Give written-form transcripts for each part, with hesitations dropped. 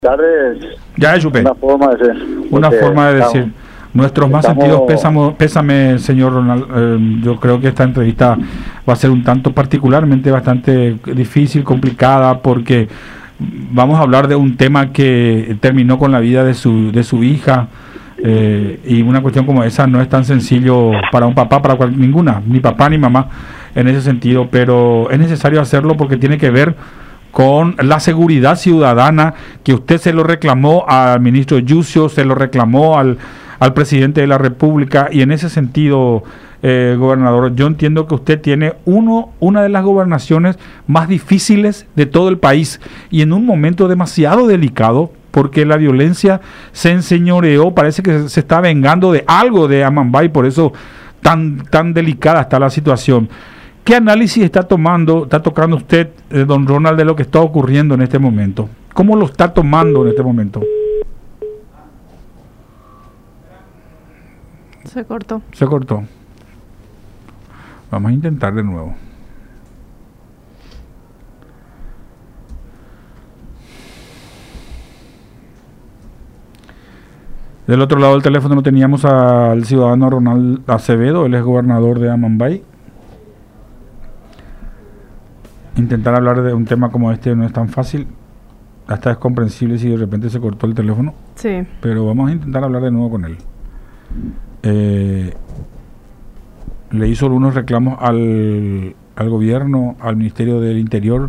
Tardes. Ya, Yupe. Una forma de ser. Una forma de decir. Nuestros más sentidos pésame, señor Ronald. Yo creo que esta entrevista va a ser un tanto particularmente bastante difícil, complicada, porque vamos a hablar de un tema que terminó con la vida de su hija, y una cuestión como esa no es tan sencillo para un papá, ninguna, ni papá ni mamá en ese sentido, pero es necesario hacerlo porque tiene que ver con la seguridad ciudadana, que usted se lo reclamó al ministro Yucio, se lo reclamó al presidente de la República, y en ese sentido, gobernador, yo entiendo que usted tiene una de las gobernaciones más difíciles de todo el país, y en un momento demasiado delicado, porque la violencia se enseñoreó, parece que se está vengando de algo de Amambay, por eso tan delicada está la situación. ¿Qué análisis está tocando usted, don Ronald, de lo que está ocurriendo en este momento? ¿Cómo lo está tomando en este momento? Se cortó. Se cortó. Vamos a intentar de nuevo. Del otro lado del teléfono no teníamos al ciudadano Ronald Acevedo, él es gobernador de Amambay. Intentar hablar de un tema como este no es tan fácil, hasta es comprensible si de repente se cortó el teléfono. Sí. Pero vamos a intentar hablar de nuevo con él. Le hizo algunos reclamos al gobierno, al Ministerio del Interior,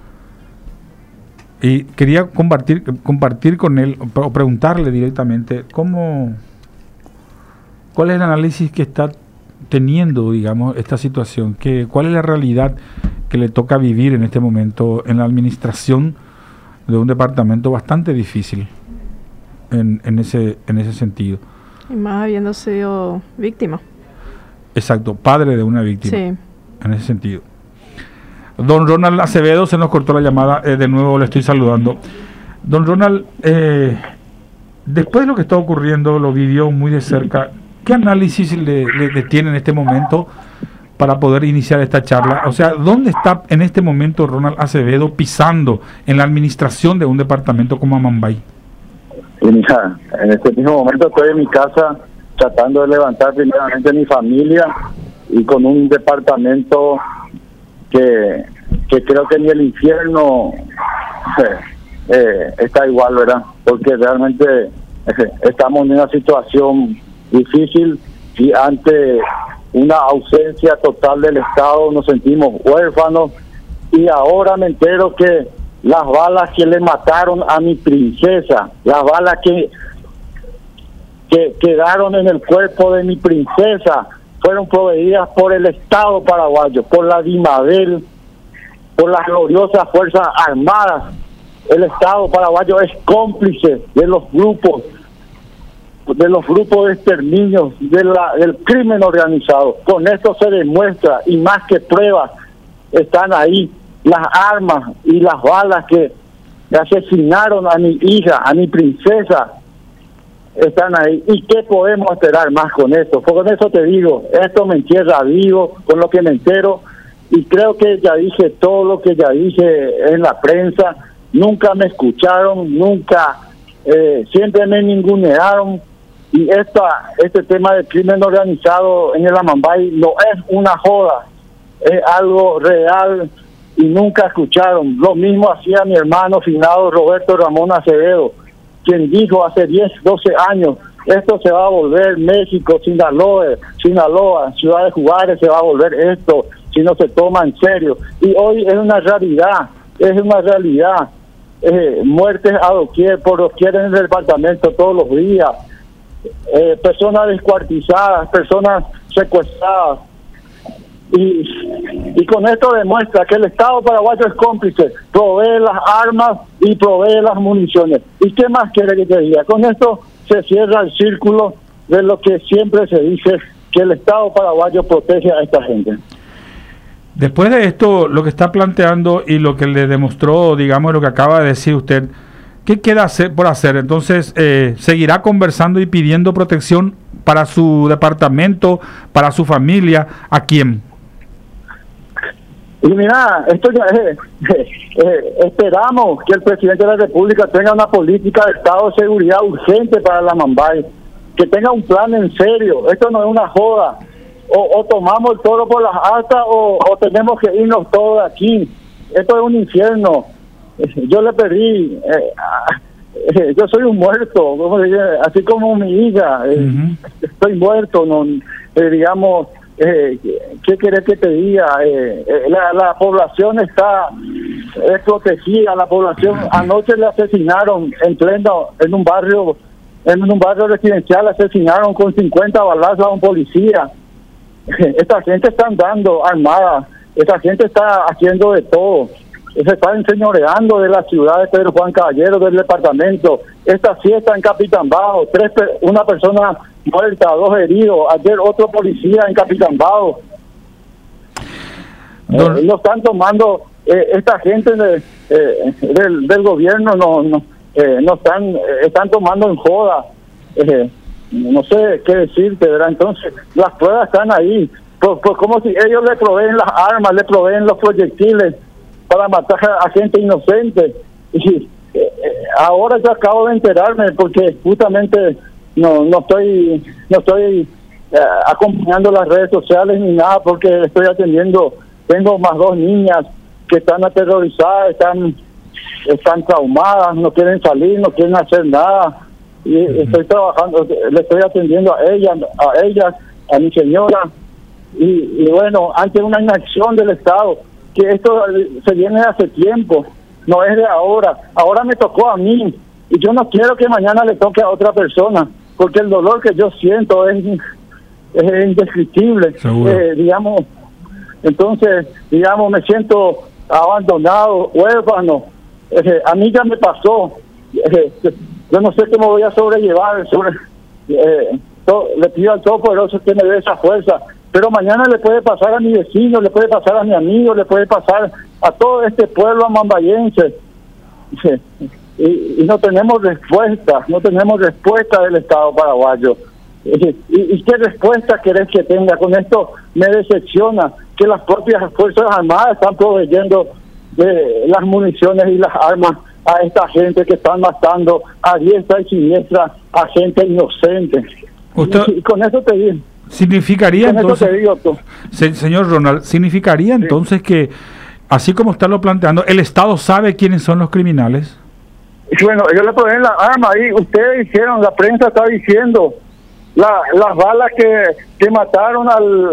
y quería compartir con él o preguntarle directamente cuál es el análisis que está teniendo, digamos, esta situación, cuál es la realidad que le toca vivir en este momento en la administración de un departamento bastante difícil en ese sentido. Y más habiendo sido víctima. Exacto, padre de una víctima. Sí. En ese sentido. Don Ronald Acevedo, se nos cortó la llamada, de nuevo le estoy saludando. Don Ronald, después de lo que está ocurriendo, lo vivió muy de cerca. ¿Qué análisis le tiene en este momento para poder iniciar esta charla? O sea, ¿dónde está en este momento Ronald Acevedo pisando en la administración de un departamento como Amambay? Y mira, en este mismo momento estoy en mi casa tratando de levantar primeramente mi familia, y con un departamento que creo que ni el infierno está igual, ¿verdad? Porque realmente estamos en una situación difícil, y ante una ausencia total del Estado nos sentimos huérfanos, y ahora me entero que las balas que le mataron a mi princesa, las balas que quedaron en el cuerpo de mi princesa, fueron proveídas por el Estado paraguayo, por la DIMADEL, por las gloriosas Fuerzas Armadas. El Estado paraguayo es cómplice de los grupos de exterminio, del crimen organizado. Con esto se demuestra, y más que pruebas, están ahí las armas y las balas que asesinaron a mi hija, a mi princesa, están ahí. ¿Y qué podemos esperar más con esto? Pues con eso te digo, esto me entierra vivo, con lo que me entero, y creo que ya dije todo lo que ya dije en la prensa. Nunca me escucharon, nunca, siempre me ningunearon, y este tema del crimen organizado en el Amambay no es una joda, es algo real, y nunca escucharon. Lo mismo hacía mi hermano finado Roberto Ramón Acevedo, quien dijo hace 10, 12 años, esto se va a volver México, Sinaloa, Ciudad de Juárez, se va a volver esto si no se toma en serio. Y hoy es una realidad, muertes a doquier, por doquier en el departamento todos los días, personas descuartizadas, personas secuestradas. Y con esto demuestra que el Estado paraguayo es cómplice, provee las armas y provee las municiones. ¿Y qué más quiere que te diga? Con esto se cierra el círculo de lo que siempre se dice, que el Estado paraguayo protege a esta gente. Después de esto, lo que está planteando y lo que le demostró, digamos, lo que acaba de decir usted, ¿qué queda por hacer? Entonces, ¿seguirá conversando y pidiendo protección para su departamento, para su familia? ¿A quién? Y mira, esto ya esperamos que el presidente de la República tenga una política de Estado de seguridad urgente para la Mambay, que tenga un plan en serio. Esto no es una joda. O tomamos el toro por las astas o tenemos que irnos todos de aquí. Esto es un infierno. Yo le pedí, yo soy un muerto, así como mi hija, estoy muerto, no, digamos, ¿qué querés que te diga? La población está protegida, la población, anoche le asesinaron en un barrio residencial, asesinaron con 50 balazos a un policía. Esta gente está andando armada, esta gente está haciendo de todo. Se está enseñoreando de la ciudad de Pedro Juan Caballero, del departamento. Esta fiesta en Capitán Bajo, una persona muerta, 2 heridos. Ayer otro policía en Capitán Bajo. Lo están tomando, esta gente del gobierno no están tomando en joda. No sé qué decirte, ¿verdad? Entonces, las pruebas están ahí. Pues como si ellos le proveen las armas, le proveen los proyectiles para matar a gente inocente. Y ahora yo acabo de enterarme porque justamente no estoy acompañando las redes sociales ni nada, porque estoy atendiendo, tengo más 2 niñas que están aterrorizadas, están traumadas, no quieren salir, no quieren hacer nada, y estoy trabajando, le estoy atendiendo a ellas, a mi señora, y bueno, ante una inacción del Estado, que esto se viene hace tiempo, no es de ahora me tocó a mí, y yo no quiero que mañana le toque a otra persona, porque el dolor que yo siento es indescriptible, digamos. Entonces, digamos, me siento abandonado, huérfano. A mí ya me pasó, yo no sé cómo voy a sobrellevar, le pido al Todopoderoso que me dé esa fuerza, pero mañana le puede pasar a mi vecino, le puede pasar a mi amigo, le puede pasar a todo este pueblo amambayense. Y no tenemos respuesta del Estado paraguayo. ¿Y qué respuesta querés que tenga? Con esto me decepciona que las propias Fuerzas Armadas están proveyendo de las municiones y las armas a esta gente que están matando a diestra y siniestra a gente inocente. Y con eso te digo. ¿Significaría entonces, señor Ronald, significaría entonces que, así como usted lo planteando, el Estado sabe quiénes son los criminales? Bueno, ellos le proveen la arma ahí, ustedes dijeron, la prensa está diciendo, las balas que mataron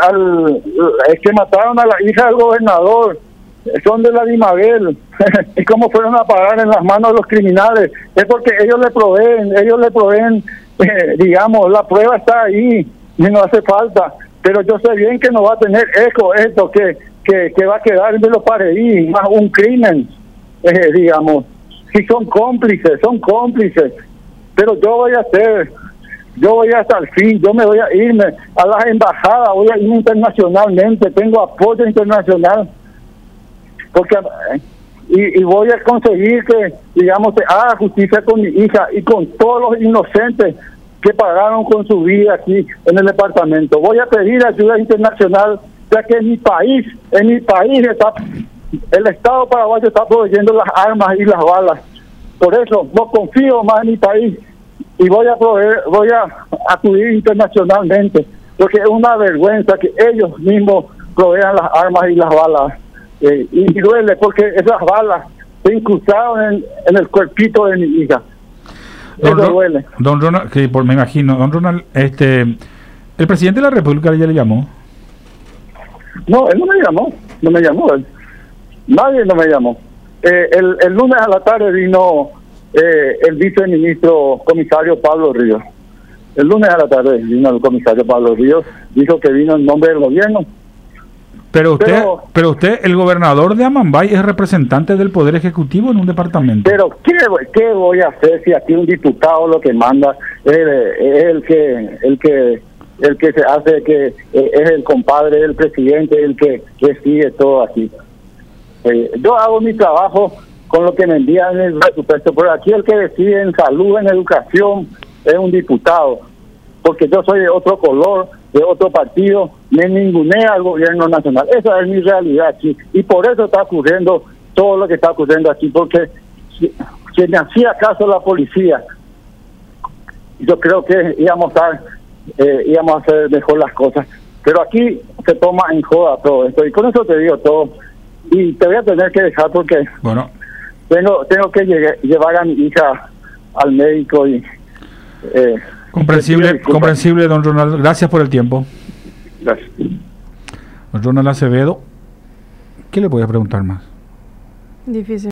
que mataron a la hija del gobernador son de la Dimabel. Y cómo fueron a parar en las manos de los criminales, es porque ellos le proveen, digamos, la prueba está ahí y no hace falta, pero yo sé bien que no va a tener eco esto, que va a quedar en los paredí, más un crimen, digamos. Si son cómplices, pero yo voy hasta el fin, yo me voy a irme a las embajadas, voy a irme internacionalmente, tengo apoyo internacional, porque y voy a conseguir que, digamos, se haga justicia con mi hija y con todos los inocentes que pagaron con su vida aquí en el departamento. Voy a pedir ayuda internacional, ya que en mi país está, el Estado paraguayo está proveyendo las armas y las balas. Por eso no confío más en mi país y voy a acudir internacionalmente, porque es una vergüenza que ellos mismos provean las armas y las balas. Y duele porque esas balas se incrustaron en el cuerpito de mi hija. Eso duele. Don Ronald, me imagino, don Ronald, el presidente de la República ya le llamó. No, él no me llamó, nadie no me llamó. El lunes a la tarde vino el viceministro comisario Pablo Ríos. El lunes a la tarde vino el comisario Pablo Ríos, dijo que vino en nombre del gobierno. Pero usted, el gobernador de Amambay, es representante del Poder Ejecutivo en un departamento. Pero ¿qué voy a hacer si aquí un diputado lo que manda es el que se hace, que es el compadre del presidente, el que decide todo aquí? Yo hago mi trabajo con lo que me envían en el presupuesto, pero aquí el que decide en salud, en educación, es un diputado, porque yo soy de otro color, de otro partido, me ningunea al gobierno nacional. Esa es mi realidad aquí. Y por eso está ocurriendo todo lo que está ocurriendo aquí, porque si me hacía caso la policía, yo creo que íbamos a hacer mejor las cosas. Pero aquí se toma en joda todo esto. Y con eso te digo todo. Y te voy a tener que dejar porque bueno, tengo que llevar a mi hija al médico y... comprensible, don Ronald. Gracias por el tiempo. Gracias. Don Ronald Acevedo, ¿qué le voy a preguntar más? Difícil.